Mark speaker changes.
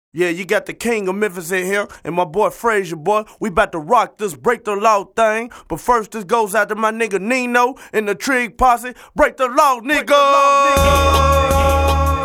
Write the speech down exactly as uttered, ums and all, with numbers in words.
Speaker 1: Yeah, you got the king of Memphis in here, and my boy Frazier, boy. We about to rock this break the law thing. But first, this goes out to my nigga Nino and the Trig Posse. Break the law, nigga! Break the law, nigga.